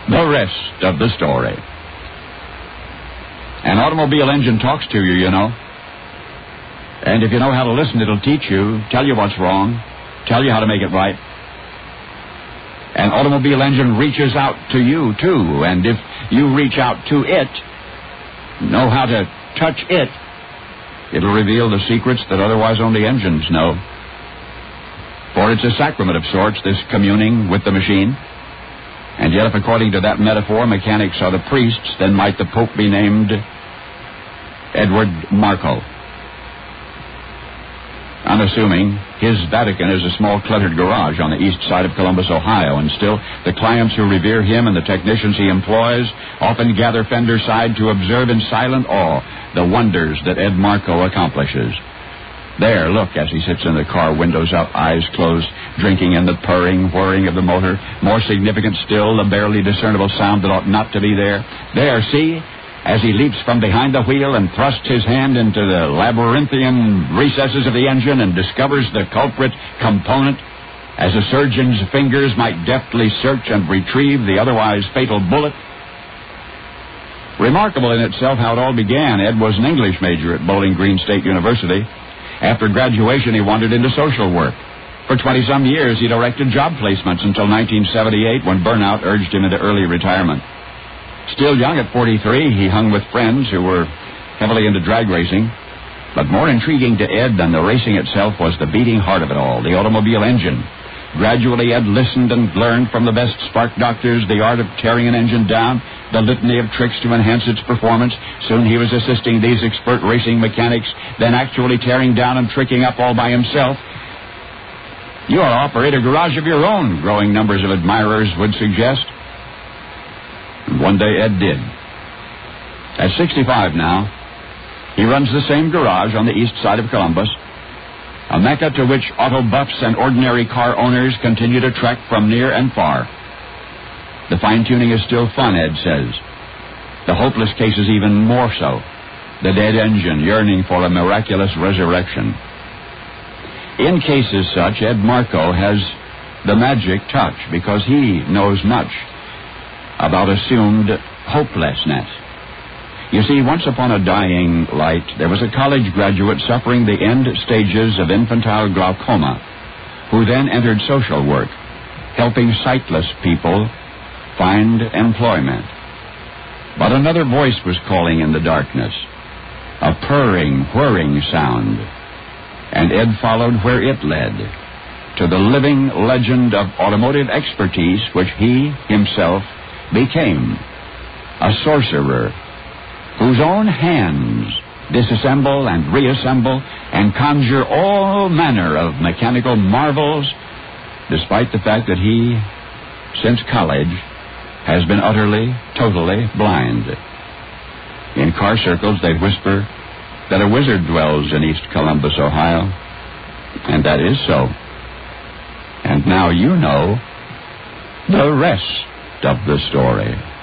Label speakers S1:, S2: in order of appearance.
S1: The rest of the story. An automobile engine talks to you, you know. And if you know how to listen, it'll teach you, tell you what's wrong, tell you how to make it right. An automobile engine reaches out to you, too. And if you reach out to it, know how to touch it, it'll reveal the secrets that otherwise only engines know. For it's a sacrament of sorts, this communing with the machine. And yet, if according to that metaphor, mechanics are the priests, then might the Pope be named Edward Marco. Unassuming, his Vatican is a small cluttered garage on the east side of Columbus, Ohio, and still the clients who revere him and the technicians he employs often gather fender side to observe in silent awe the wonders that Ed Marco accomplishes. There, look, as he sits in the car, windows up, eyes closed, drinking in the purring, whirring of the motor. More significant still, the barely discernible sound that ought not to be there. There, see, as he leaps from behind the wheel and thrusts his hand into the labyrinthian recesses of the engine and discovers the culprit component, as a surgeon's fingers might deftly search and retrieve the otherwise fatal bullet. Remarkable in itself how it all began. Ed was an English major at Bowling Green State University. After graduation, he wandered into social work. For 20-some years, he directed job placements until 1978, when burnout urged him into early retirement. Still young at 43, he hung with friends who were heavily into drag racing. But more intriguing to Ed than the racing itself was the beating heart of it all, the automobile engine. Gradually, Ed listened and learned from the best spark doctors the art of tearing an engine down, the litany of tricks to enhance its performance. Soon he was assisting these expert racing mechanics, then actually tearing down and tricking up all by himself. You ought to operate a garage of your own, growing numbers of admirers would suggest. And one day Ed did. At 65 now, he runs the same garage on the east side of Columbus, a mecca to which auto buffs and ordinary car owners continue to trek from near and far. The fine-tuning is still fun, Ed says. The hopeless cases even more so. The dead engine yearning for a miraculous resurrection. In cases such, Ed Marco has the magic touch because he knows much about assumed hopelessness. You see, once upon a dying light, there was a college graduate suffering the end stages of infantile glaucoma, who then entered social work, helping sightless people find employment. But another voice was calling in the darkness, a purring, whirring sound, and Ed followed where it led, to the living legend of automotive expertise which he himself became, a sorcerer whose own hands disassemble and reassemble and conjure all manner of mechanical marvels, despite the fact that he, since college, has been utterly, totally blind. In car circles, they whisper that a wizard dwells in East Columbus, Ohio, and that is so. And now you know the rest of the story.